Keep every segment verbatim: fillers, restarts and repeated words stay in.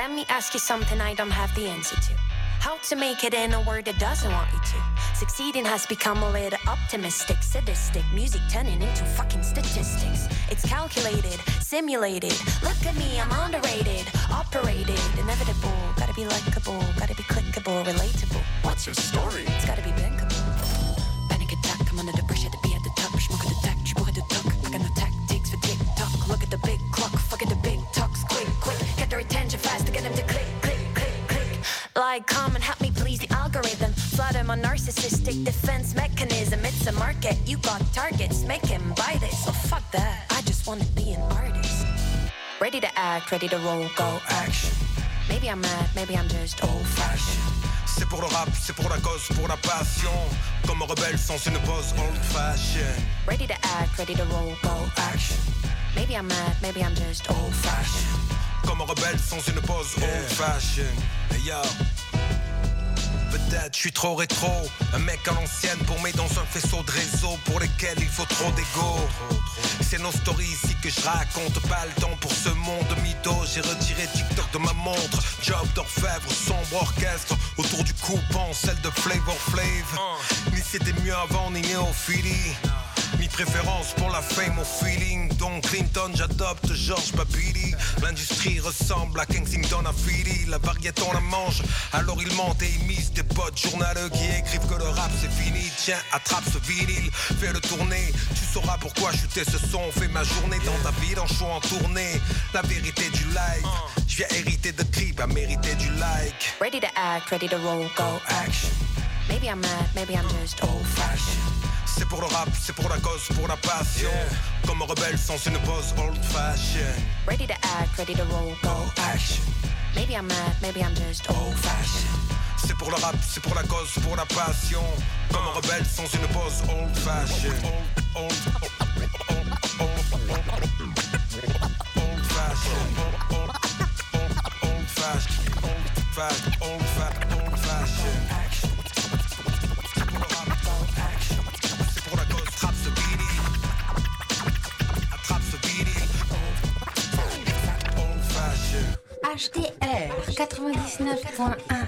Let me ask you something I don't have the answer to. How to make it in a world that doesn't want you to. Succeeding has become a little optimistic, sadistic. Music turning into fucking statistics. It's calculated, simulated. Look at me, I'm underrated, operated, inevitable. Gotta be likable, gotta be clickable, relatable. What's your story? It's gotta be bankable. Panic attack, I'm under the pressure to be at the top. Schmuck at the tech, tu pourrais de talk. I got no tactics for TikTok. Look at the big clock, fuck at the big talks. Quick, quick, get their attention fast to get them to click, click, click, click. Like, come and help me please the algorithm. Flutter my narcissistic defense mechanism. It's a market, you got targets. Make him buy this, so fuck that. I just wanna be an artist. Ready to act, ready to roll, go action. Maybe I'm mad, maybe I'm just old-fashioned. C'est pour le rap, c'est pour la cause, pour la passion. Comme un rebelle sans une pose old-fashioned. Ready to act, ready to roll, go action. Maybe I'm mad, maybe I'm just old-fashioned. Comme un rebelle sans une pose yeah. old-fashioned. Hey yo. Peut-être je suis trop rétro, un mec à l'ancienne paumé dans un faisceau de réseaux pour lesquels il faut trop d'ego. C'est nos stories ici que je raconte, pas le temps pour ce monde mytho. J'ai retiré TikTok de ma montre, job d'orfèvre, sombre orchestre. Autour du cou pense celle de Flavor Flav. Ni c'était mieux avant, ni néophilie, ni préférence pour la fame au feeling. Donc Clinton, j'adopte George Babili. L'industrie ressemble à Kensington à Philly. La variété on la mange, alors ils mentent et ils misent. Des potes journaleux qui écrivent que le rap c'est fini. Tiens, attrape ce vinyle, fais le tourner. Tu sauras pourquoi chuter ce son. Fais ma journée dans ta ville en show en tournée. La vérité du live, je viens hériter de clips à mériter du like. Ready to act, ready to roll, go action. Maybe I'm mad, maybe I'm just old-fashioned. C'est pour le rap, c'est pour la cause, pour la passion. Yeah. Comme un rebelle sans une pose old-fashioned. Ready to act, ready to roll, go action. Maybe I'm mad, maybe I'm just old-fashioned. C'est pour le rap, c'est pour la cause, pour la passion. Comme un rebelle sans une pose old-fashioned. Old, old, old, old-fashioned. Old-fashioned. Old-fashioned. Old-fashioned. Old-fashioned. H D R quatre-vingt-dix-neuf point un.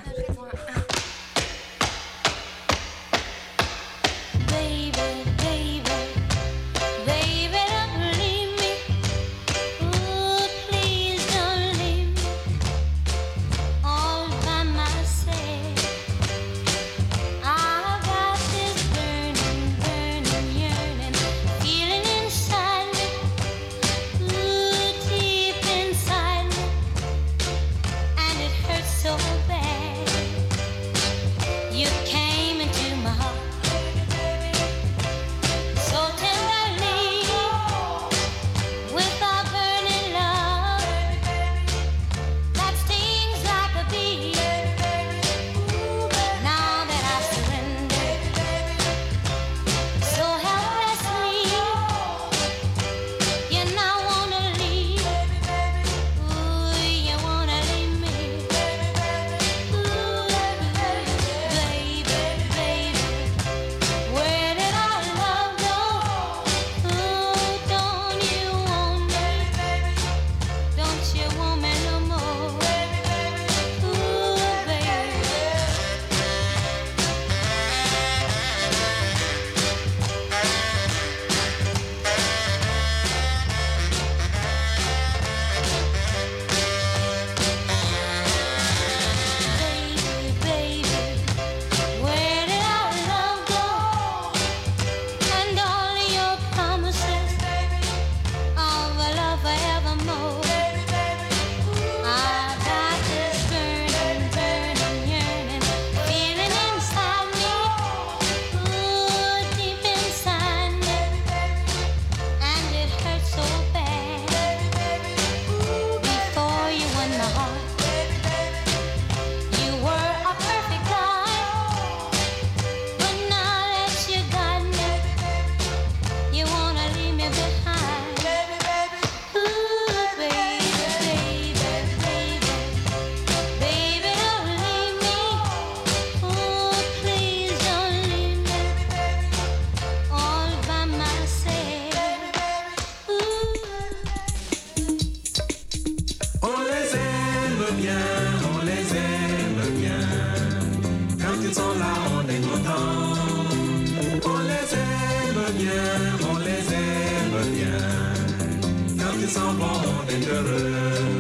On les aime bien. ils s'en vont, on est heureux.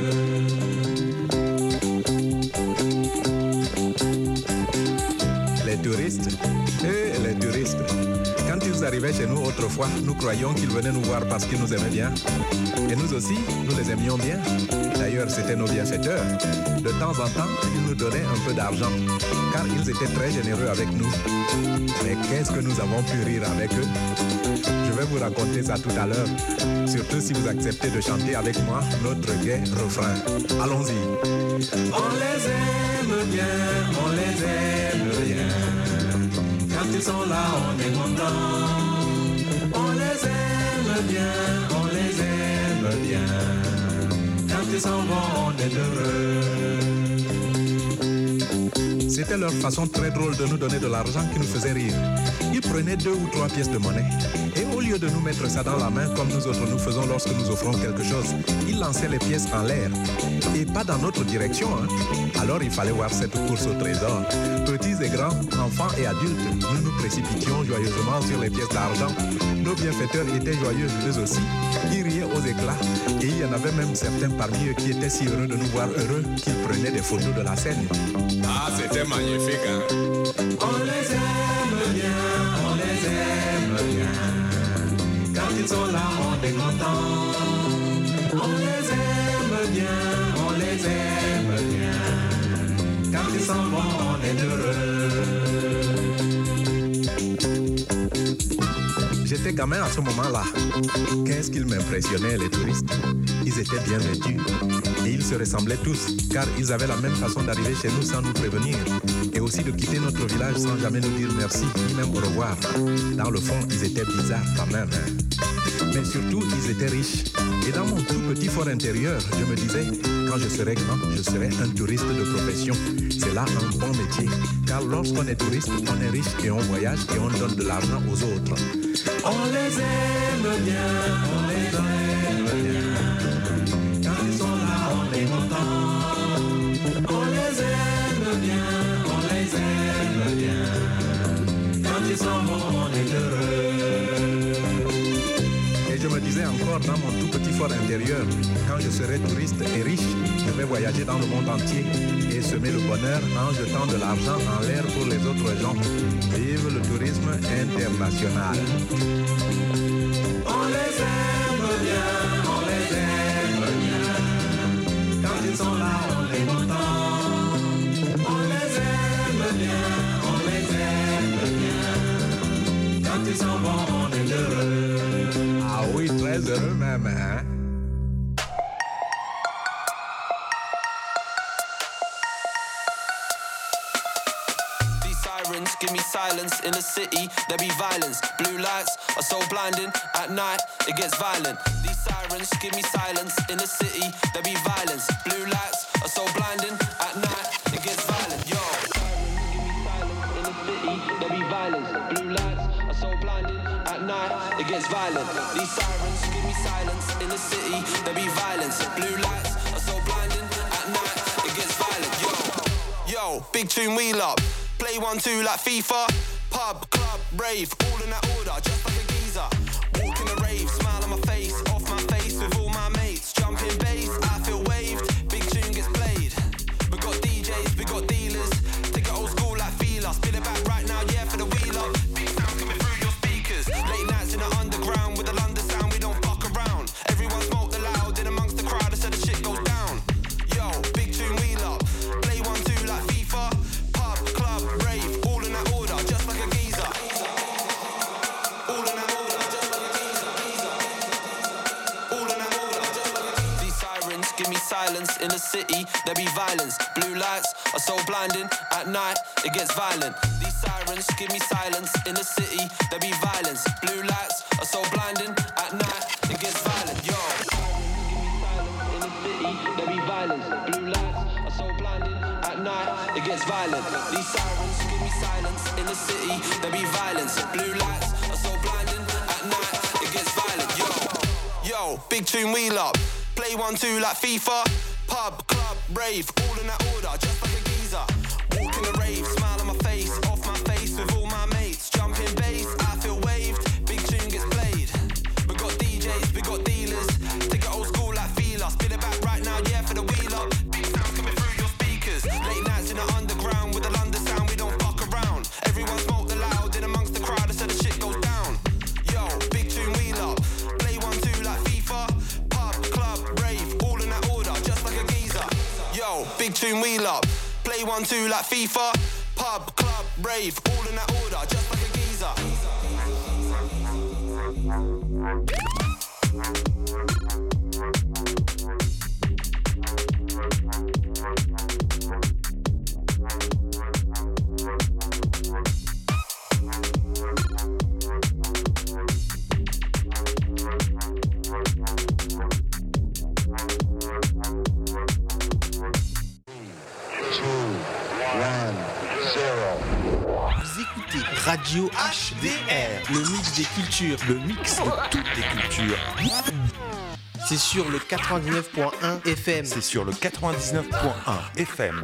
Les touristes, et les touristes. Quand ils arrivaient chez nous autrefois, nous croyions qu'ils venaient nous voir parce qu'ils nous aimaient bien. Et nous aussi, nous les aimions bien. D'ailleurs, c'était nos bienfaiteurs. De temps en temps, ils nous donnaient un peu d'argent, car ils étaient très généreux avec nous. Mais qu'est-ce que nous avons pu rire avec eux? Je vais vous raconter ça tout à l'heure, surtout si vous acceptez de chanter avec moi notre gai refrain. Allons-y. On les aime bien, on les aime bien. Quand ils sont là, on est content. On les aime bien, on les aime bien. Quand ils s'en vont, on est heureux. C'était leur façon très drôle de nous donner de l'argent qui nous faisait rire. Ils prenaient deux ou trois pièces de monnaie et au lieu de nous mettre ça dans la main comme nous autres nous faisons lorsque nous offrons quelque chose, ils lançaient les pièces en l'air et pas dans notre direction. Hein. Alors il fallait voir cette course au trésor. Petits et grands, enfants et adultes, nous nous précipitions joyeusement sur les pièces d'argent. Nos bienfaiteurs étaient joyeux eux aussi. Ils riaient aux éclats et il y en avait même certains parmi eux qui étaient si heureux de nous voir heureux qu'ils prenaient des photos de la scène. Ah, c'était magnifique, hein? On les aime bien, on les aime bien. Quand ils sont là, on est content. On les aime bien, on les aime bien. Quand ils s'en vont, on est heureux. J'étais gamin à ce moment-là. Qu'est-ce qu'ils m'impressionnaient, les touristes. Ils étaient bien vêtus. Et ils se ressemblaient tous, car ils avaient la même façon d'arriver chez nous sans nous prévenir. Et aussi de quitter notre village sans jamais nous dire merci, ni même au revoir. Dans le fond, ils étaient bizarres quand même. Hein. Mais surtout, ils étaient riches. Et dans mon tout petit fort intérieur, je me disais, quand je serai grand, je serai un touriste de profession. C'est là un bon métier. Car lorsqu'on est touriste, on est riche et on voyage et on donne de l'argent aux autres. On les aime bien, on les aime bien. Quand ils sont là, on est content. On les aime bien, on les aime bien. Quand ils s'en vont, on est heureux. Et je me disais encore dans mon tout petit fort intérieur, quand je serai touriste et riche, je vais voyager dans le monde entier et semer le bonheur en jetant de l'argent en l'air pour les autres gens. Vive le tourisme international. On les aime bien, on les aime bien. Quand ils sont là, on est content. On les aime bien, on les aime bien. Quand ils s'en vont, on est heureux. Ah oui, très heureux même, hein? Give me silence in the city, there be violence. Blue lights are so blinding, at night it gets violent. These sirens give me silence in the city, there be violence. Blue lights are so blinding, at night it gets violent. Yo, sirens give me silence in the city, there be violence. Blue lights are so blinding, at night it gets violent. These sirens give me silence in the city, there be violence. Blue lights are so blinding, at night it gets violent. Yo, yo, big tune wheel up. Play one, two like FIFA. Pub, club, rave, all in that order, just like a geezer. Walk in the rave, smile on my face, off my face with all my mates. Jumping bass, I feel waved, big tune gets played. We got D Js, we got dealers. Take it old school like Fila. Spin it back right now, yeah, for the wheel up. Big sound coming through your speakers. Late nights in the underground with the London sound, we don't fuck around. Everyone smoke the loud in amongst the crowd, so the shit goes down. Yo, big tune wheel up. Play one, two like FIFA. Pub, club, rave, all in that order, just like a geezer. All in that order, just like a geezer. All in that order, just like a geezer. These sirens give me silence in the city, there be violence. Blue lights are so blinding, at night it gets violent. These sirens give me silence in the city, there be violence. Blue lights are so blinding, at night it gets violent. Yo, sirens give me silence in the city, there be violence. Blue lights are so blinding, at night it gets violent. These sirens give me silence in the city, there be violence. Blue lights are so blinding, at night it gets violent. Yo, yo, big tune wheel up. Play one, two like FIFA. Pub, club, rave, all in that order, just like a geezer. Walk in the rave, smile on my face, off my face with all my mates. Jumping bass, I feel waved, big tune gets played. We got D Js, we got dealers. Take it old school big tune we love. Play one, two like FIFA. Pub, club, rave, all in that order, just like a geezer. Radio H D R, le mix des cultures, le mix de toutes les cultures. C'est sur le quatre-vingt-dix-neuf point un F M. C'est sur le quatre-vingt-dix-neuf point un F M.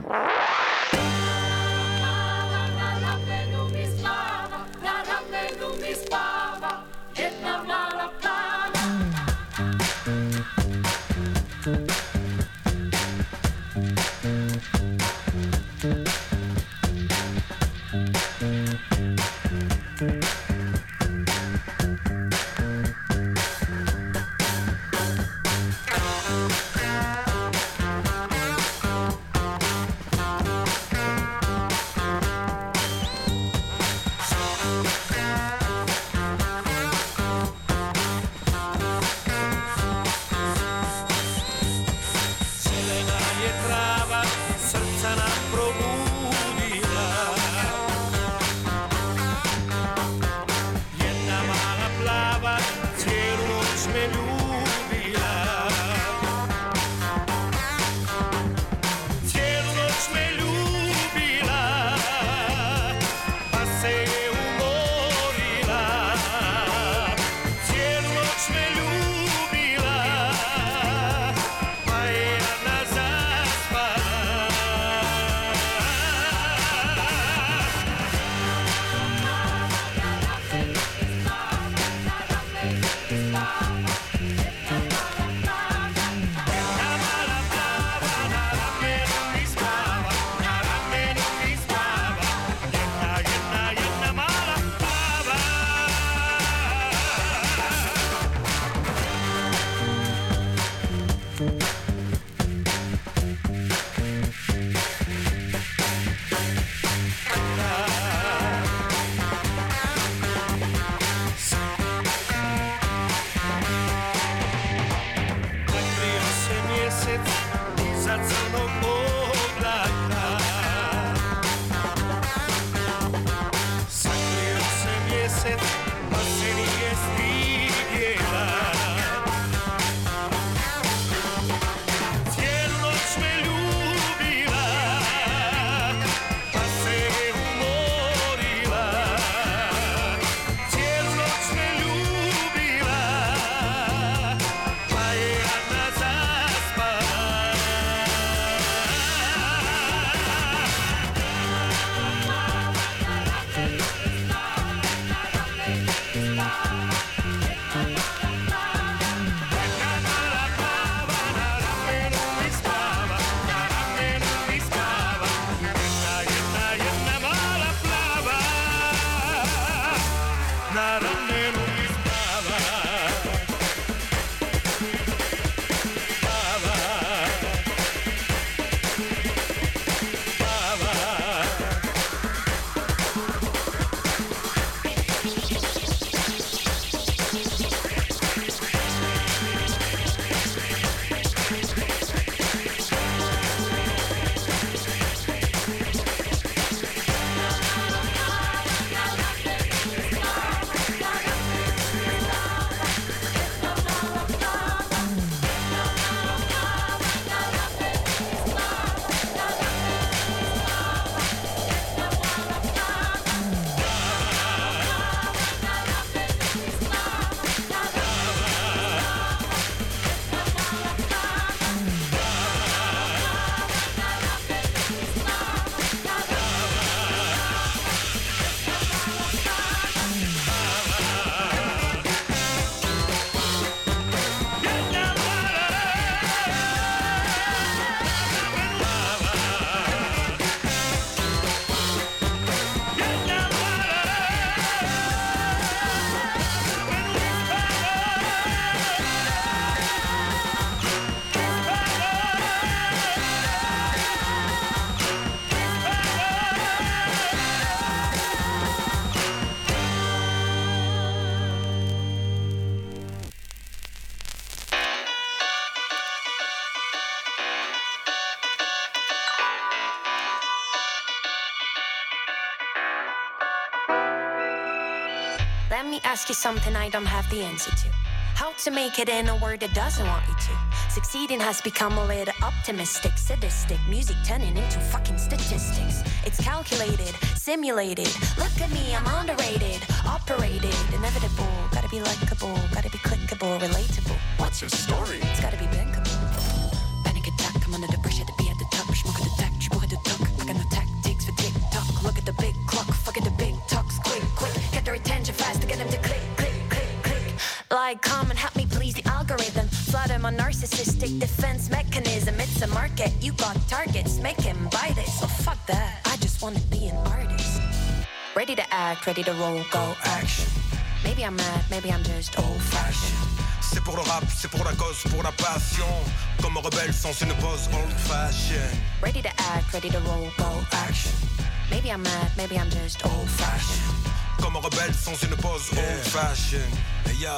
me ask you something I don't have the answer to. How to make it in a world that doesn't want you to. Succeeding has become a little optimistic, sadistic. Music turning into fucking statistics. It's calculated, simulated. Look at me, I'm underrated, operated, inevitable. Gotta be likable, gotta be clickable, relatable. What's your story? It's gotta be bankable. Panic attack, I'm under the pressure to be at the top. Schmuck at the tack, tu pourrais de toc. I got no tactics for tick-tock. Look at the big clock, fuck at the big talks. Quick, quick, get their attention fast to get them to click, click, click, click. Like, come and help me please the algorithm. Flutter my narcissistic defense mechanism. It's a market, you got targets. Make him buy this, so fuck that. I just wanna be an artist. Ready to act, ready to roll, go action. Maybe I'm mad, maybe I'm just old-fashioned. C'est pour le rap, c'est pour la cause, pour la passion. Comme un rebelle sans une pose old-fashioned. Ready to act, ready to roll, go action. Maybe I'm mad, maybe I'm just old-fashioned. Comme un rebelle sans une pose old-fashioned. Hey yo.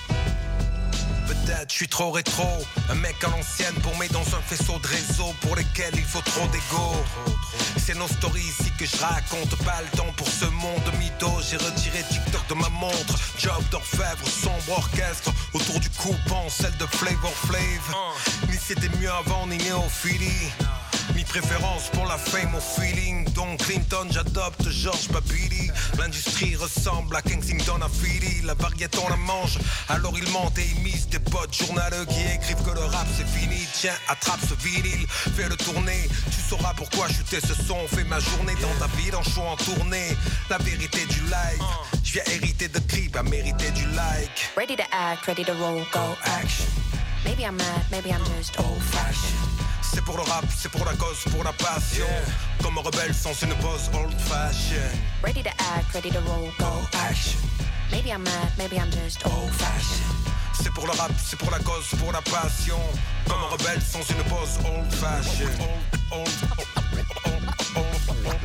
Peut-être je suis trop rétro, un mec à l'ancienne paumé dans un faisceau de réseaux pour lesquels il faut trop d'ego. C'est nos stories ici que je raconte, pas le temps pour ce monde mytho. J'ai retiré TikTok de ma montre, job d'orfèvre, sombre orchestre autour du coupon, celle de Flavor Flav. Ni c'était mieux avant, ni néophilie, ni préférence pour la fame au feeling. Donc Clinton, j'adopte George Babili. L'industrie ressemble à Kensington à Philly. La variété on la mange, alors ils mentent et ils misent. Des potes journaleux qui écrivent que le rap c'est fini. Tiens, attrape ce vinyle, fais-le tourner. Tu sauras pourquoi chuter ce son fait ma journée dans ta ville en show en tournée. La vérité du live, je viens hériter de clips à mériter du like. Ready to act, ready to roll, go action. Maybe I'm mad, maybe I'm just old-fashioned. C'est pour le rap, c'est pour la cause, pour la passion. Comme un rebelle sans une pose old-fashioned. Ready to act, ready to roll, go action. Maybe I'm mad, maybe I'm just old-fashioned. C'est pour le rap, c'est pour la cause, pour la passion. Comme un rebelle sans une pose old-fashioned. Old, old, old, old,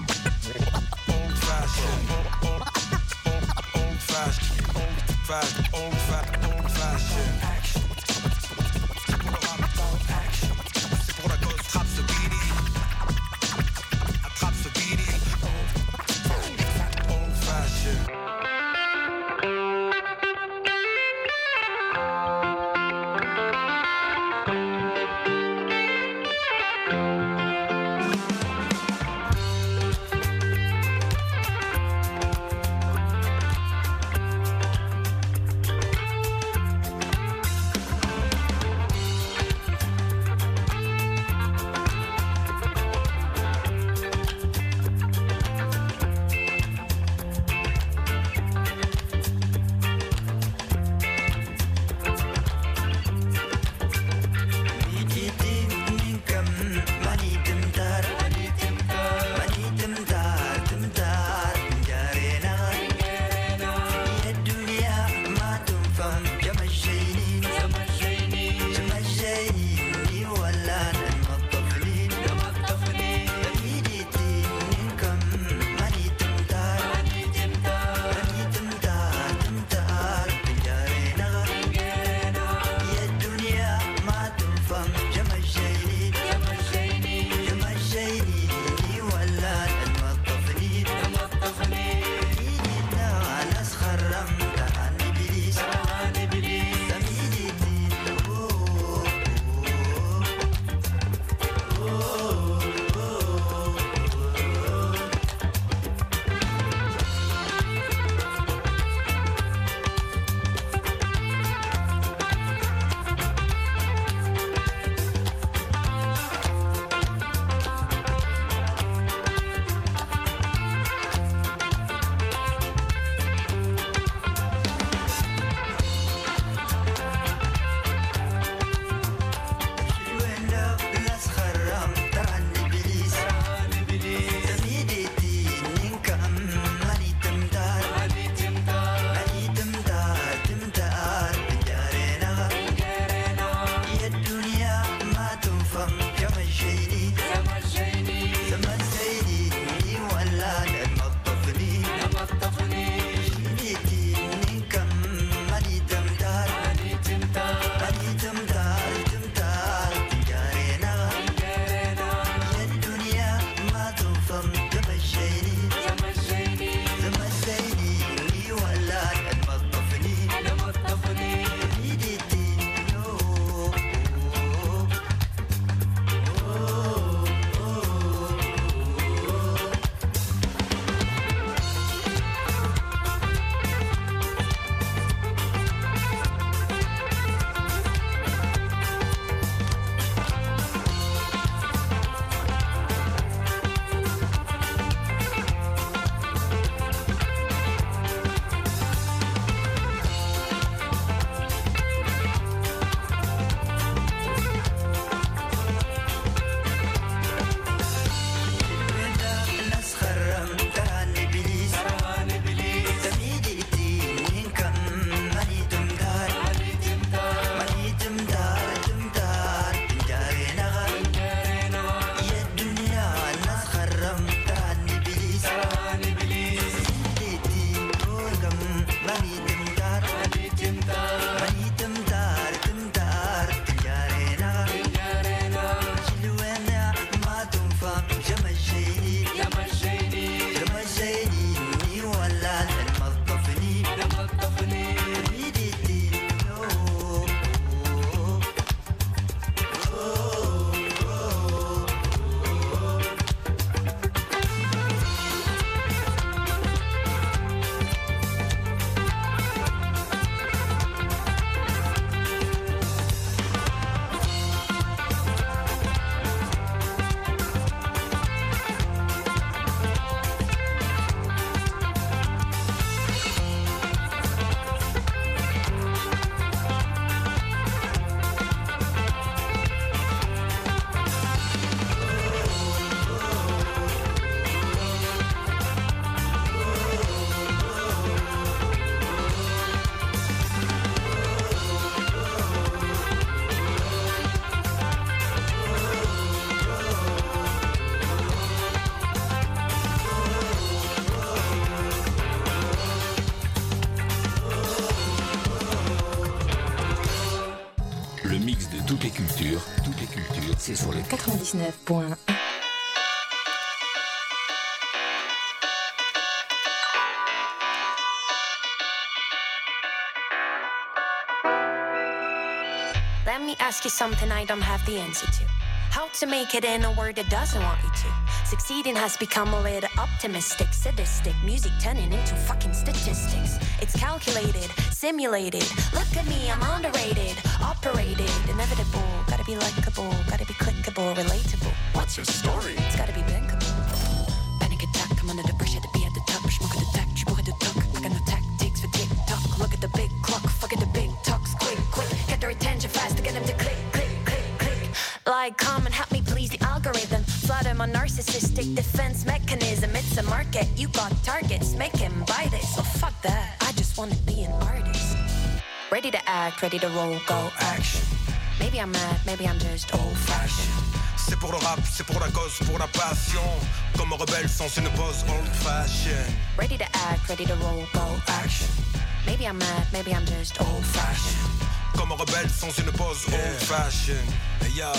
old-fashioned. Old, old, old-fashioned. Old-fashioned, old-fashioned, old-fashioned. C'est pour le rap, c'est pour la cause, attrape ce vinyle. Attrape ce vinyle. Old-fashioned. Toutes les cultures, toutes les cultures, c'est sur le quatre-vingt-dix-neuf point un. Let me ask you something I don't have the answer to. How to make it in a world that doesn't want you to. Succeeding has become a little optimistic, sadistic. Music turning into fucking statistics. It's calculated, simulated. Look at me, I'm underrated, operated, inevitable. Gotta be likable, gotta be clickable, relatable. What's your story? It's gotta be bankable. Panic attack, I'm under the pressure to be at the top. Smoke at the tack, tu pourrais de talk. I got no tactics for TikTok. Look at the big clock, fuck at the big talks. Quick, quick, get their attention fast to get them to click, click. Like, come and help me please the algorithm. Flutter my narcissistic defense mechanism. It's a market, you got targets. Make him buy this, so fuck that. I just wanna be an artist. Ready to act, ready to roll, go action. Maybe I'm mad, maybe I'm just old fashioned. C'est pour le rap, c'est pour la cause, pour la passion. Comme un rebelle sans une pose old fashioned. Ready to act, ready to roll, go action. Maybe I'm mad, maybe I'm just old fashioned. Comme un rebelle sans une pose old fashion. Hey yo.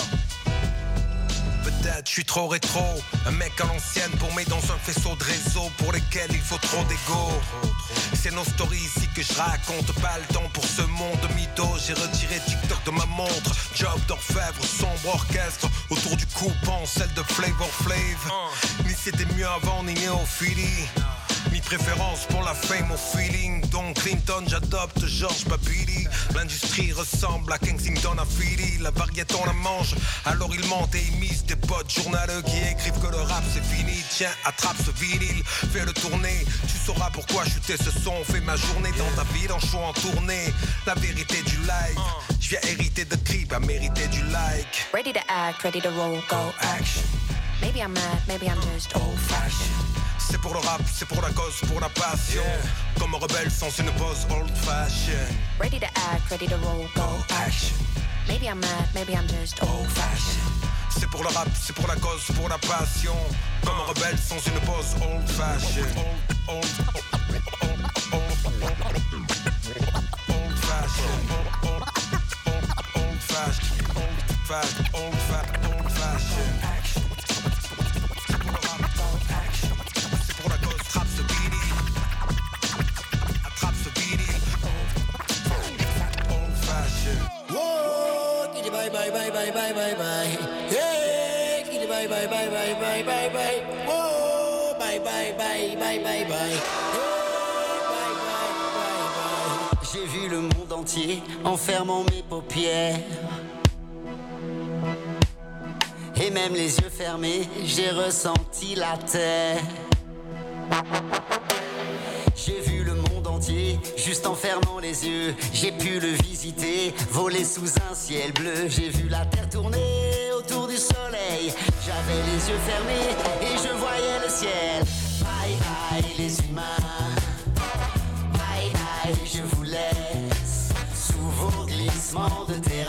Peut-être je suis trop rétro, un mec à l'ancienne paumé dans un faisceau de réseaux pour lesquels il faut trop d'ego. C'est nos stories ici que je raconte, pas le temps pour ce monde mytho. J'ai retiré TikTok de ma montre, job d'orfèvre, sombre orchestre. Autour du cou pense celle de Flavor Flav. Ni c'était mieux avant, ni néophilie. Mi préférence pour la fame au feeling. Donc Clinton, j'adopte George Babili. L'industrie ressemble à Kensington à Philly. La variété on la mange, alors ils mentent et ils misent. Des potes journaleux qui écrivent que le rap c'est fini. Tiens, attrape ce vinyle, fais-le tourner. Tu sauras pourquoi chuter ce son. Fais ma journée dans ta ville en show en tournée. La vérité du live, je viens hériter de clips à mériter du like. Ready to act, ready to roll, go action. Maybe I'm mad, maybe I'm just old fashioned. C'est pour le rap, c'est pour la cause, pour la passion. Yeah. Comme un rebelle sans une pose old fashioned. Ready to act, ready to roll, go action. Maybe I'm mad, maybe I'm just old fashioned. C'est pour le rap, c'est pour la cause, pour la passion. Comme un rebelle sans une pose old fashioned. Old, old, old, old, old, old fashioned. Old, old, old fashioned. Old fashioned. Old fashioned. Old fashioned. Bye bye bye bye bye bye bye. Hey, kitty bye bye bye bye bye bye bye. Oh, bye bye bye bye bye bye. Hey, bye bye bye bye. J'ai vu le monde entier en fermant mes paupières. Et même les yeux fermés, j'ai ressenti la terre. J'ai vu le monde entier, juste en fermant les yeux. J'ai pu le visiter, voler sous un ciel bleu. J'ai vu la terre tourner autour du soleil. J'avais les yeux fermés et je voyais le ciel. Bye bye les humains. Bye bye, je vous laisse sous vos glissements de terre.